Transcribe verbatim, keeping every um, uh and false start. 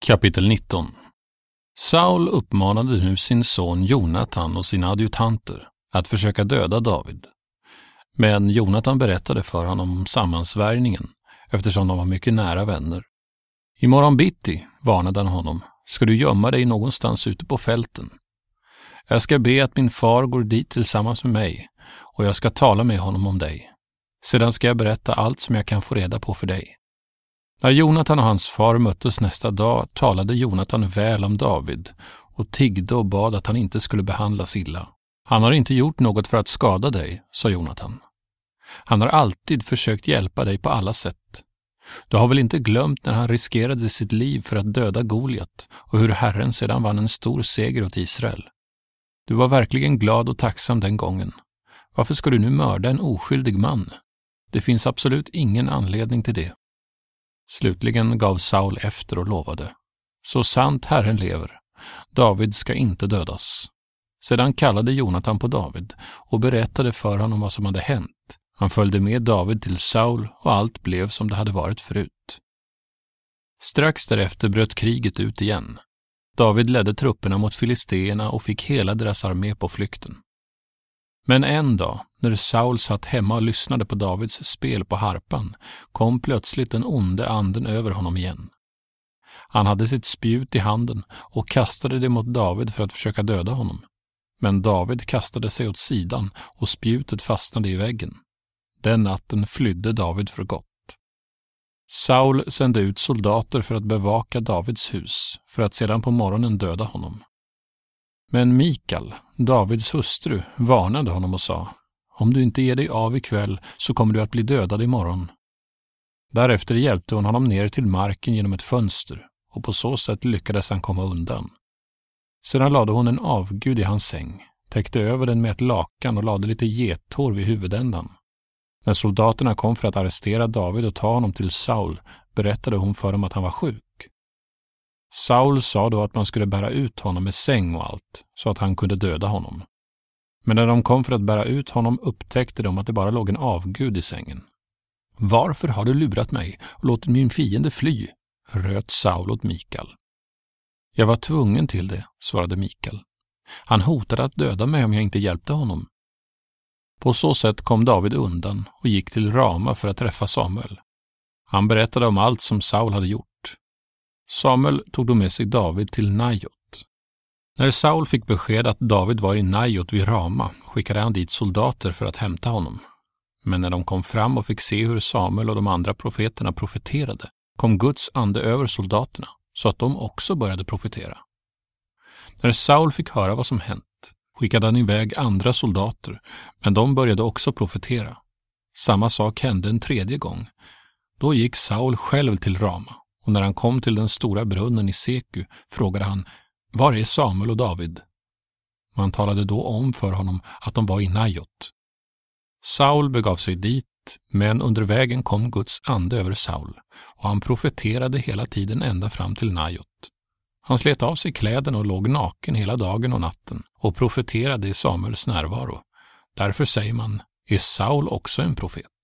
Kapitel nitton. Saul uppmanade nu sin son Jonatan och sina adjutanter att försöka döda David. Men Jonatan berättade för honom om sammansvärjningen eftersom de var mycket nära vänner. I morgon bitti, varnade han honom, ska du gömma dig någonstans ute på fälten. Jag ska be att min far går dit tillsammans med mig och jag ska tala med honom om dig. Sedan ska jag berätta allt som jag kan få reda på för dig. När Jonatan och hans far möttes nästa dag talade Jonatan väl om David och tiggde och bad att han inte skulle behandlas illa. Han har inte gjort något för att skada dig, sa Jonatan. Han har alltid försökt hjälpa dig på alla sätt. Du har väl inte glömt när han riskerade sitt liv för att döda Goliat och hur Herren sedan vann en stor seger åt Israel. Du var verkligen glad och tacksam den gången. Varför ska du nu mörda en oskyldig man? Det finns absolut ingen anledning till det. Slutligen gav Saul efter och lovade. Så sant Herren lever, David ska inte dödas. Sedan kallade Jonatan på David och berättade för honom vad som hade hänt. Han följde med David till Saul och allt blev som det hade varit förut. Strax därefter bröt kriget ut igen. David ledde trupperna mot filisteerna och fick hela deras armé på flykten. Men en dag, när Saul satt hemma och lyssnade på Davids spel på harpan, kom plötsligt den onde anden över honom igen. Han hade sitt spjut i handen och kastade det mot David för att försöka döda honom. Men David kastade sig åt sidan och spjutet fastnade i väggen. Den natten flydde David för gott. Saul sände ut soldater för att bevaka Davids hus, för att sedan på morgonen döda honom. Men Mikal, Davids hustru, varnade honom och sa: om du inte ger dig av ikväll så kommer du att bli dödad imorgon. Därefter hjälpte hon honom ner till marken genom ett fönster och på så sätt lyckades han komma undan. Sedan lade hon en avgud i hans säng, täckte över den med ett lakan och lade lite gethår vid huvudändan. När soldaterna kom för att arrestera David och ta honom till Saul berättade hon för dem att han var sjuk. Saul sa då att man skulle bära ut honom med säng och allt, så att han kunde döda honom. Men när de kom för att bära ut honom upptäckte de att det bara låg en avgud i sängen. Varför har du lurat mig och låtit min fiende fly? Röt Saul åt Mikal. Jag var tvungen till det, svarade Mikal. Han hotade att döda mig om jag inte hjälpte honom. På så sätt kom David undan och gick till Rama för att träffa Samuel. Han berättade om allt som Saul hade gjort. Samuel tog då med sig David till Najot. När Saul fick besked att David var i Najot vid Rama skickade han dit soldater för att hämta honom. Men när de kom fram och fick se hur Samuel och de andra profeterna profeterade kom Guds ande över soldaterna så att de också började profetera. När Saul fick höra vad som hänt skickade han iväg andra soldater, men de började också profetera. Samma sak hände en tredje gång. Då gick Saul själv till Rama. Och när han kom till den stora brunnen i Seku frågade han: var är Samuel och David? Man talade då om för honom att de var i Najot. Saul begav sig dit, men under vägen kom Guds ande över Saul och han profeterade hela tiden ända fram till Najot. Han slet av sig kläderna och låg naken hela dagen och natten och profeterade i Samuels närvaro. Därför säger man: är Saul också en profet?